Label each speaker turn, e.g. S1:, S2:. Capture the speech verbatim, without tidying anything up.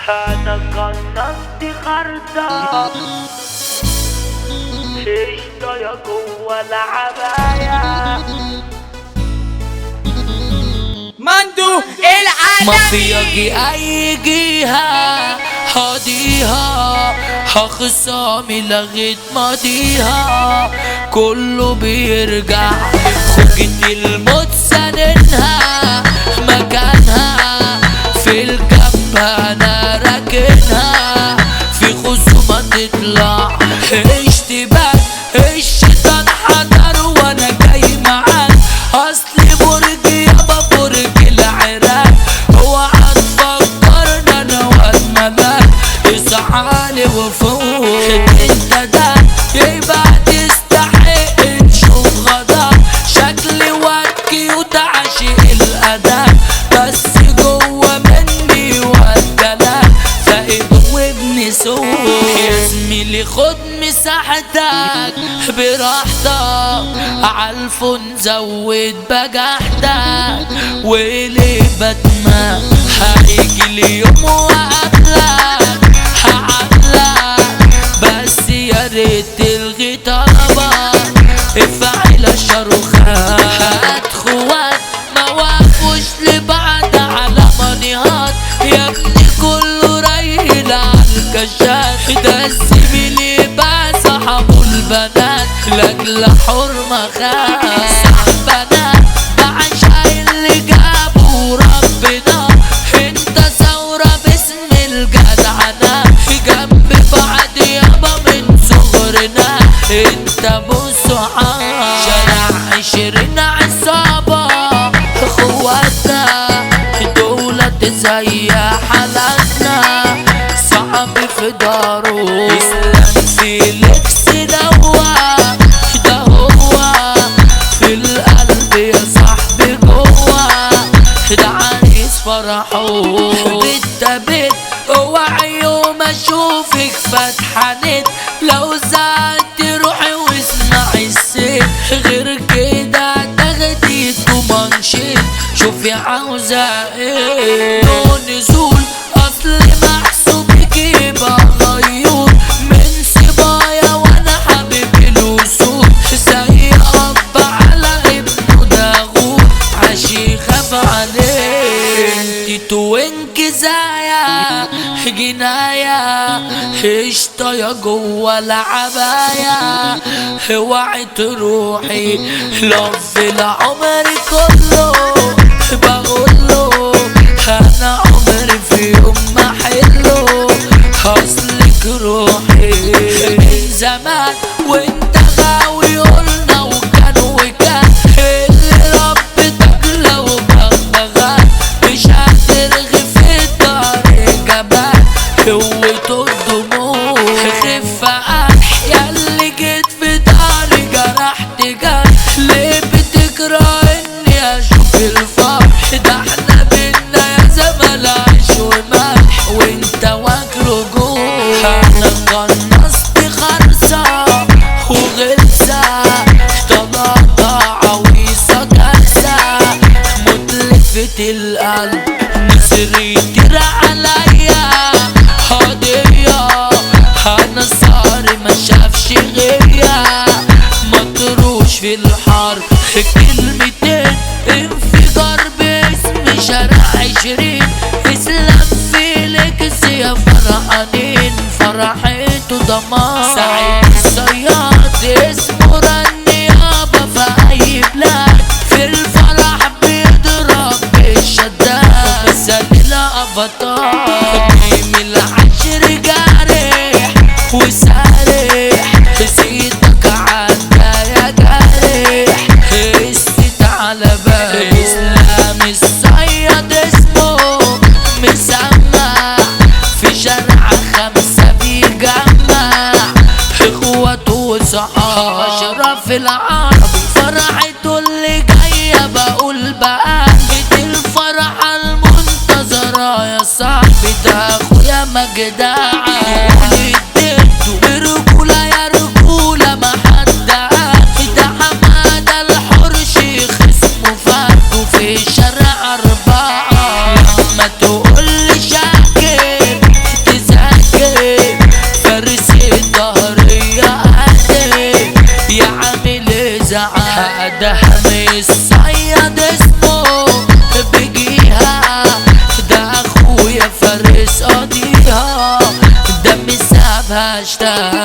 S1: انا قنصت خرطة قشطة يا جوا العباية
S2: مندو العالمي
S3: مافيا جي اي جيها هاديها خصامي لغيت ماضيها كله بيرجع خوجة الموت سننها مكانها في الجنب انا راكنها في خصومة تطلع اشتباك الشيطان حضر وانا جاي معاك اصلي برج يابا برج العراق اوعى تفكرنا انا والملاك اصحالي وفوق انت ده يبقى تستحق نشوف غدا شكلي وكي وتعشق الاداء بس جوه مني والجلال فايد وابن سوق يا زميلي خد مساحتك براحتك عالفون زود بجحتك وليه بتما هيجي اليوم وقابلك هعاملك بس يا ريت تلغي طلبك افعل الشروخات هات خوات ما وقفوش لبعض على منيهات يا ابني كله رايل عالكشات ده الزميل بقى صحابه البنات لاجل حرمة خاف صاحبنا بعشق اللي جابه ربنا انت ثورة باسم الجدعنة جنب بعض يابا من صغرنا انت بصحاب شارع عشرين عصابة اخواتنا دولة زي حالتنا صعب في داره اسلام فيليكس دوا ده هو في القلب يا صاحبي جوا ده عريس فرحه بالتبت اوعي يوم اشوفك فاتحة نت لو زعلت روحي واسمعي الست غير كده تاخدي ومنشيت شوفي عاوزة ايه نو نزول اصل محسوبك يبقى غيور من صبايا وانا حبيب الوصول زي اب على ابنه داغور عشي خاف عليه انتي توينك زايا جناية قشطة يا جوا العباية اوعي تروحي لف العمر كله بقوله انا عمري في يوم ما حله اصلك روحي من زمان وانت غاوي قلنا وكان وكان اللي ربتك لو بغبغان مش هترغي في الدار جبال قوته الدموع خف قرح ياللي جيت في داري جرحت جرح ليه بتكره اني اشوف الفرح ده احنا بينا يا زمل عيش وملح وانت واكله جوه انا قنصت خرصة وغلسة طلعت عويصة جلسة متلفة القلب نسري ترى عليا هدية انا صاري ما شافش غيريا مطروش في الحرب كلمتين انفجار باسم شارع عشرين اسلام فيليكس يا فرحانين فرحته دمار سعيد الصياد اسمه رني يابا في اي بلاد في الفرح بيضرب بالشداد سليل افاتار ميم العشر جارح وسارح سيدك عدى يا جارح قست على باب اسلام الصياد اسمه مسمع في شارع خمسة بيجمع اخواته وصحاب اشرف العرب فرحته اللي جاية بقول بقى دي الفرحة المنتظرة يا صاحبي ده اخويا مجدع برجولة يا رجولة ما حد قال ده حمادة الحرشي خصمه فرده في شارع أربعة لما تقولي شاكر مشتاق